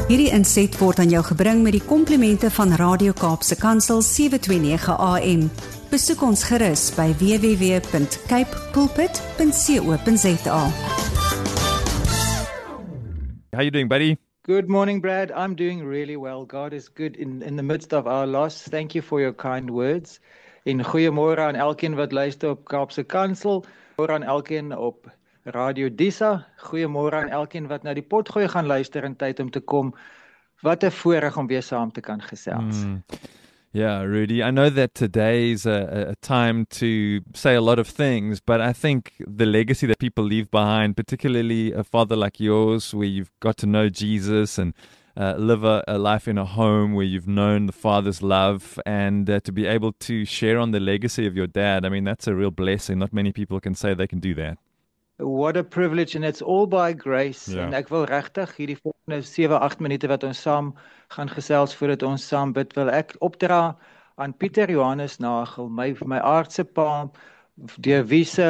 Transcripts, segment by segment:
Hierdie inset word aan jou gebring met die komplimente van Radio Kaapse Kansel 729 AM. Besoek ons gerus by www.capepulpit.co.za. How you doing, buddy? Good morning, Brad. I'm doing really well. God is good in the midst of our loss. Thank you for your kind words. En goeiemôre aan elkeen wat luister op Kaapse Kansel. Goeiemôre aan elkeen op Radio Disa. Goeiemôre aan elkeen wat na die potgooi gaan luister in tyd om te kom. Wat 'n voorreg om weer saam te kan gesels. Yeah, Rudy, I know that today's a time to say a lot of things, but I think the legacy that people leave behind, particularly a father like yours, where you've got to know Jesus and live a life in a home where you've known the Father's love, and to be able to share on the legacy of your dad, I mean, that's a real blessing. Not many people can say they can do that. What a privilege, and it's all by grace. Ja. En ek wil regtig hierdie volgende 7-8 minute wat ons saam gaan gesels voordat ons saam bid, wil ek opdra aan Pieter Johannes Nagel, my aardse pa, deur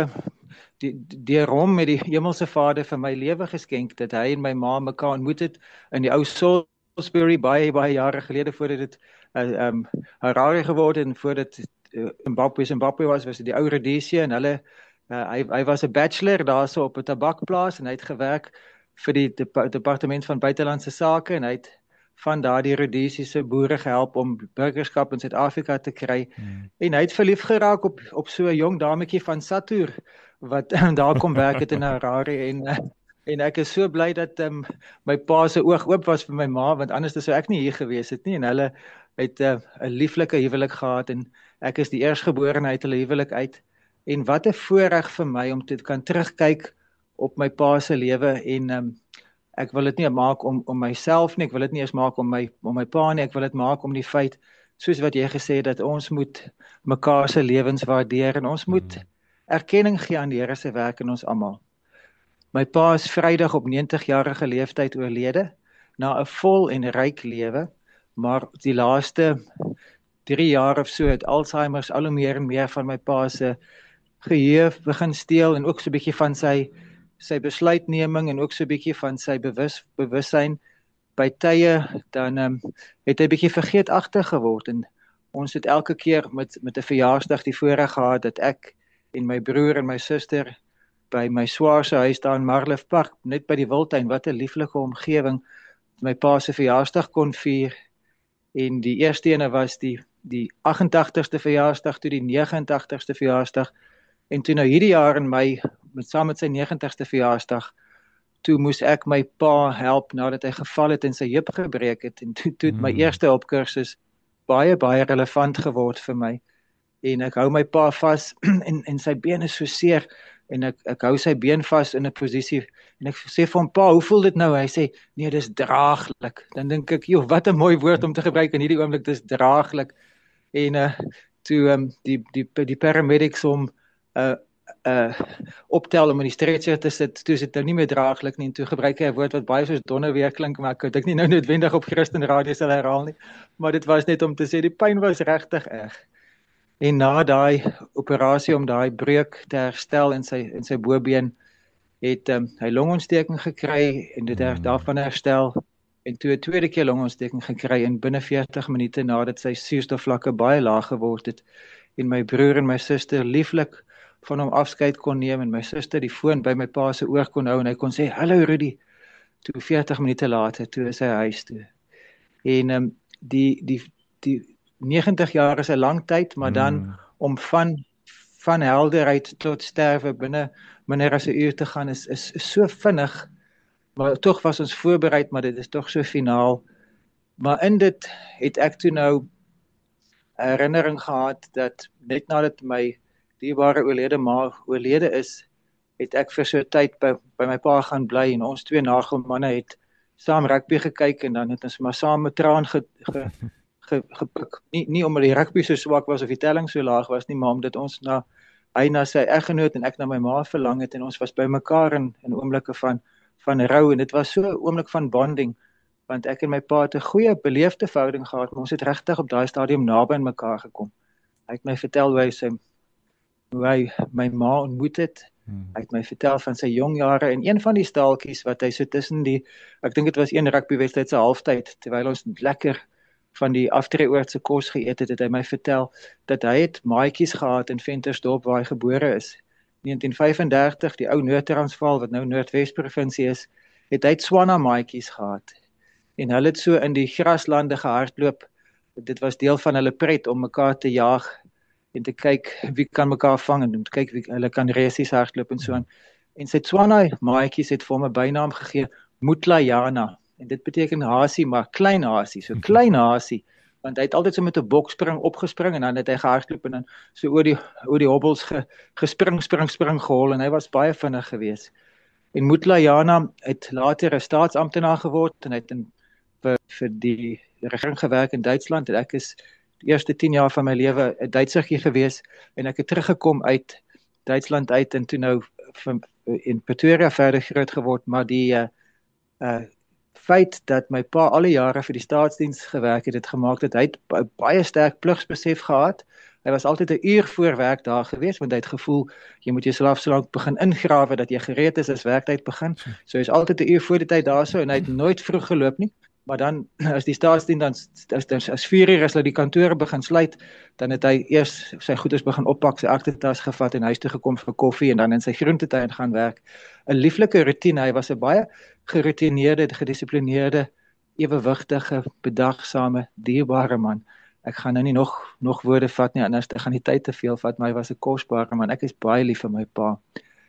hom met die hemelse Vader vir my lewe geskenk, dat hy en my ma mekaar ontmoet het in die ou Salisbury baie jare gelede, voordat dit Harare geword en voordat Zimbabwe was dit die ou Rhodesia, en hulle hy was 'n bachelor daarso op 'n tabakplaas en hy het gewerk vir die departement van buitelandse sake, en hy het van daardie Rhodesiese boere gehelp om burgerskap in Suid-Afrika te kry. En hy het verlief geraak op so 'n jong dametjie van Satour wat daar kom werk het in Harare, en ek is so bly dat my pa se oog oop was vir my ma, want anders sou ek nie hier gewees het nie, en hulle het 'n lieflike huwelik gehad, en ek is die eerstgeborene uit hulle huwelik uit. En wat 'n voorreg vir my om te kan terugkyk op my pa se lewe, en ek wil dit nie maak om myself nie, ek wil dit nie eens maak om my pa nie, ek wil dit maak om die feit, soos wat jy gesê het, dat ons moet mekaar se lewens waardeer, en ons moet erkenning gee aan die Here se werk in ons almal. My pa is Vrydag op 90-jarige leeftyd oorlede, na 'n vol en ryk lewe, maar die laaste 3 jaar of so het Alzheimer's al hoe meer en meer van my pa se geheue begin steel, en ook so 'n bietjie van sy besluitneming, en ook so 'n bietjie van sy bewussyn. By tye dan het hy bietjie vergeetagtig geword, en ons het elke keer met 'n verjaarsdag die voorreg gehad dat ek en my broer en my suster by my swaar se huis daar in Marlief Park, net by die Wildtuin, wat 'n lieflike omgewing, my pa se verjaarsdag kon vier. En die eerste ene was die 88ste verjaarsdag, toe die 89ste verjaarsdag, en toe nou hierdie jaar in Mei, saam met sy 90ste verjaarsdag, toe moes ek my pa help nadat hy geval het en sy heup gebreek het, en toe het my eerste hulpkursus baie relevant geword vir my, en ek hou my pa vas, en sy been is so seer, en ek hou sy been vas in 'n posisie, en ek sê vir hom, pa, hoe voel dit nou? Hy sê, nee, dis draaglik. Dan dink ek, joh, wat 'n mooi woord om te gebruik in hierdie oomblik, dis draaglik. En toe die paramedics hom optel om in die stretcher te sit, toe is dit nou nie meer draaglik nie, en toe gebruik hy 'n woord wat baie soos donder weer klink, maar ek dink nie nou noodwendig op Christen Radio sal herhaal nie, maar dit was net om te sê, die pyn was regtig erg. En na daai operasie om daai breuk te herstel in sy bobeen, het hy longontsteking gekry, en dit daarvan herstel, en toe 'n tweede keer longontsteking gekry, en binne 40 minute nadat sy suurstofvlakke baie laag geword het, en my broer en my suster lieflik van hom afskeid kon neem, en my suster die foon by my pa se oor kon hou, en hy kon sê, hallo Rudy, toe 40 minute later, toe is hy huis toe. En die 90 jaar is 'n lang tyd, maar dan om van helderheid tot sterwe binne minder as 'n uur te gaan, is so vinnig, maar tog was ons voorbereid, maar dit is tog so finaal. Maar in dit het ek toe nou 'n herinnering gehad, dat net nadat my dierbare oorlede is, het ek vir so 'n tyd by my pa gaan bly, en ons twee nagelmanne het saam rugby gekyk, en dan het ons maar saam met traan gepik. Nie omdat die rugby so swak was of die telling so laag was nie, maar omdat ons hy na sy eggenoot en ek na my ma verlang het, en ons was by mekaar in oomblikke van rou, en dit was so 'n oomblik van bonding, want ek en my pa het 'n goeie beleefde verhouding gehad, maar ons het regtig op daai stadium naby aan mekaar gekom. Hy het my vertel hoe hy my ma ontmoet het, Hy het my vertel van sy jong jare en een van die staaltjies wat hy so tussen ek dink dit was een rugbywedstryd se halftyd, terwyl ons lekker van die aftreeoortse kos geëet het hy my vertel dat hy het maatjies gehad in Ventersdorp waar hy gebore is. 1935, die ou Noord-Transvaal wat nou Noordwes provinsie is, het hy Tswana maatjies gehad. En hulle het so in die graslande gehardloop. Dit was deel van hulle pret om mekaar te jaag en te kyk wie kan mekaar vang en te kyk wie hulle kan resies hardloop en so aan. En sy Tswana maatjies het vir hom 'n bynaam gegee, Mutlayana. En dit beteken hasie, maar klein hasie, so klein hasie. Want hy het altyd so met 'n bokspring opgespring en dan het hy gehardloop en dan so oor die hobbels spring gehol en hy was baie vinnig geweest. En Mutlayana het later 'n staatsamptenaar geword en hy het vir die regering gewerk in Duitsland en ek is die eerste 10 jaar van my lewe 'n Duitsertjie gewees en ek het teruggekom uit Duitsland uit en toe nou in Pretoria verder groot geword, maar die feit dat my pa alle jare vir die staatsdiens gewerk het gemaak dat hy baie sterk pligsbesef gehad. Hy was altyd 'n uur voor werk daar gewees want hy het gevoel jy moet jouself so lank begin ingrawe dat jy gereed is as werktyd begin. So hy is altyd 'n uur voor die tyd daarso en hy het nooit vroeg geloop nie. Maar dan as die staatsdiens dan as 4 uur as hulle die kantore begin sluit, dan het hy eers sy goedes begin oppak, sy aktetas gevat en huis toe gekom vir koffie en dan in sy groentetuin gaan werk. 'n Lieflike rotine, hy was 'n baie geroutineerde, gedissiplineerde, ewewigtige, bedagsame, dierbare man. Ek gaan nou nie nog woorde vat nie, anders gaan die tyd te veel vat, maar hy was 'n kosbare man. Ek is baie lief vir my pa.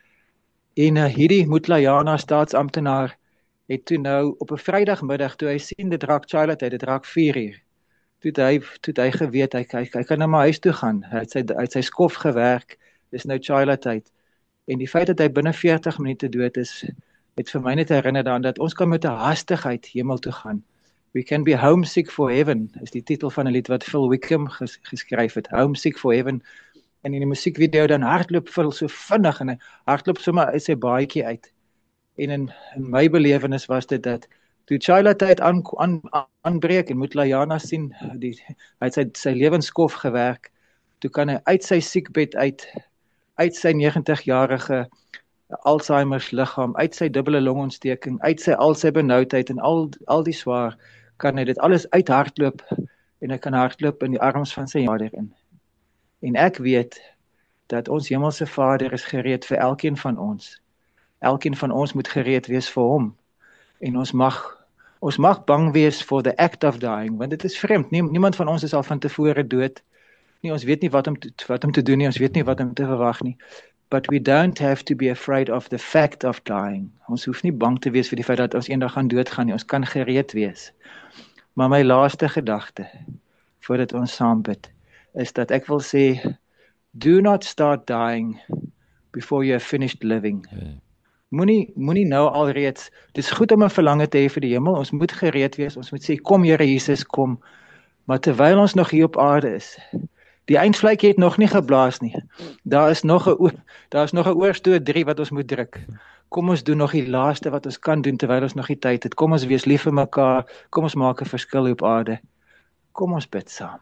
En hierdie Mutlayana staatsamptenaar het toe nou op 'n Vrydagmiddag toe hy sien dit raak childhood, dit raak 4 uur. Toe hy geweet hy kan na my huis toe gaan. Hy het sy skof gewerk. Dis nou childhood. En die feit dat hy binne 40 minute dood is, het vir my net herinner daaraan dat ons kan met 'n hastigheid hemel toe gaan. We can be homesick for heaven, is die titel van 'n lied wat Phil Wickham geskryf het. Homesick for heaven. En in die musiekvideo dan hardloop Phil so vinnig en hy hardloop sommer uit sy baadjie uit. En in my belewenis was dit dat toe childhood aanbreek en Mutlayana sien, hy het sy lewensskof gewerk, toe kan hy uit sy siekbed uit sy 90-jarige Alzheimer's liggaam, uit sy dubbele longontsteking, uit al sy benoudheid en al die swaar, kan hy dit alles uithardloop en hy kan hardloop in die arms van sy Vader in. En ek weet dat ons hemelse Vader is gereed vir elkeen van ons. Elkeen van ons moet gereed wees vir hom. En ons mag bang wees for the act of dying, want dit is vreemd. Niemand van ons is al van tevore dood. Nee, ons weet nie wat om te doen nie, ons weet nie wat om te verwag nie. But we don't have to be afraid of the fact of dying. Ons hoef nie bang te wees vir die feit dat ons eendag gaan doodgaan nie. Ons kan gereed wees. Maar my laaste gedagte, voordat ons saam bid, is dat ek wil sê, do not start dying before you have finished living. Moenie nou alreeds, dit is goed om 'n verlange te hê vir die hemel, ons moet gereed wees, ons moet sê, kom Here Jesus, kom, maar terwyl ons nog hier op aarde is, die eindvlekkie het nog nie geblaas nie, daar is nog 'n oorstoot 3 wat ons moet druk, kom ons doen nog die laaste wat ons kan doen, terwyl ons nog die tyd het, kom ons wees lief vir mekaar, kom ons maak 'n verskil hier op aarde, kom ons bid saam.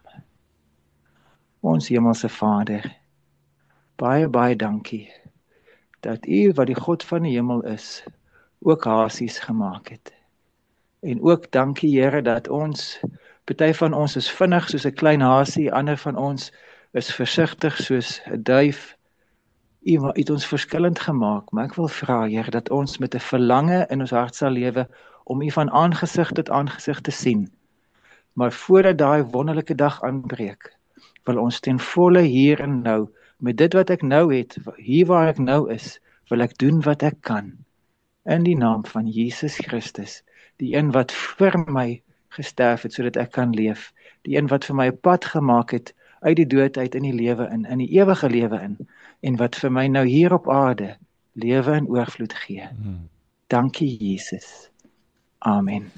Ons hemelse Vader, baie, baie dankie, dat U wat die God van die hemel is, ook hasies gemaak het. En ook dankie Here dat ons, party van ons is vinnig soos 'n klein hasie, ander van ons is versigtig soos 'n duif. U het ons verskillend gemaak, maar ek wil vra Here dat ons met 'n verlange in ons hart sal lewe om U van aangesig tot aangesig te sien. Maar voordat daai wonderlike dag aanbreek, wil ons ten volle hier en nou, met dit wat ek nou het, hier waar ek nou is, wil ek doen wat ek kan. In die naam van Jesus Christus, die een wat vir my gesterf het, sodat ek kan leef. Die een wat vir my 'n pad gemaak het, uit die dood uit in die lewe in die ewige lewe in, en wat vir my nou hier op aarde, lewe in oorvloed gee. Dankie Jesus. Amen.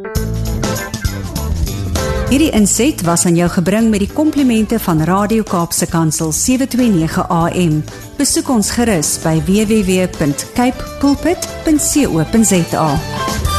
Hierdie inset was aan jou gebring met die komplimente van Radio Kaapse Kansel 729 AM. Besoek ons gerus by www.cape pulpit.co.za.